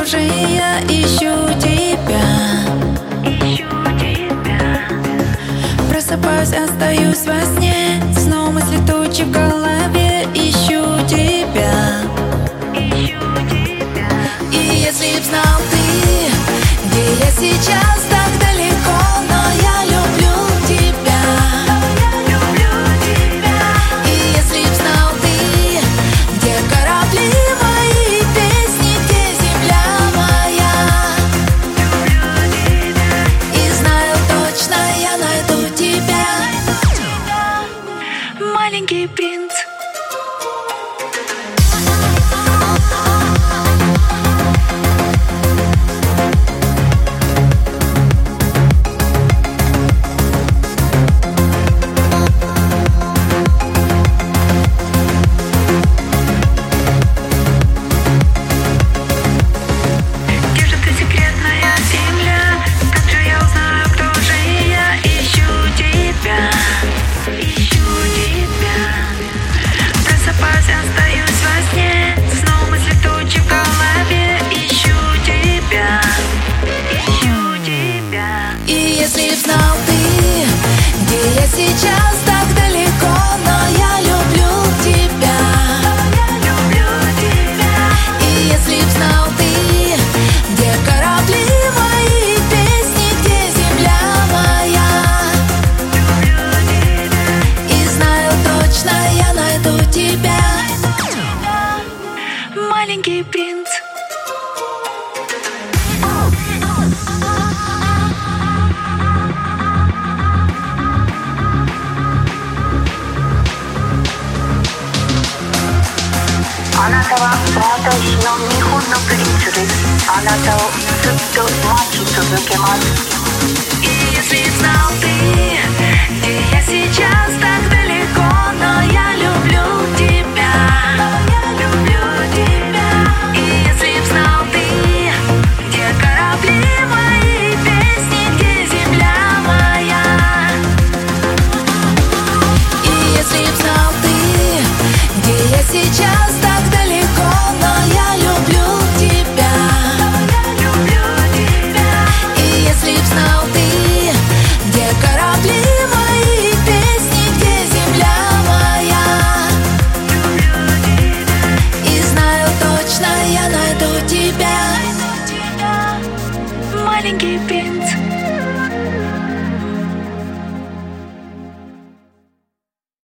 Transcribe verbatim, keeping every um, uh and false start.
же я ищу тебя. Просыпаюсь, остаюсь во сне, снова мысли тучи в голове. Ищу тебя. И если б знал ты, где я сейчас, так далеко, но я люблю тебя. И если б знал ты, где корабли мои песни, где земля моя, и знаю точно, я найду тебя. Маленький принц. Если б знал ты, где я сейчас, так далеко, но я люблю тебя. И если б знал ты, где корабли мои песни, где земля моя, и знаю точно, я найду тебя. Маленький принц. あなたは私の日本のプリンスです。あなたをずっと待ち続けます。 И если б знал ты, где я сейчас, так далеко, но я люблю тебя. И если б знал ты, где корабли мои песни, где земля моя, и если б знал ты, где я сейчас, так далеко, но я люблю тебя. И если б знал ты, где корабли мои песни, где земля моя, и знаю точно, я найду тебя. Маленький принц.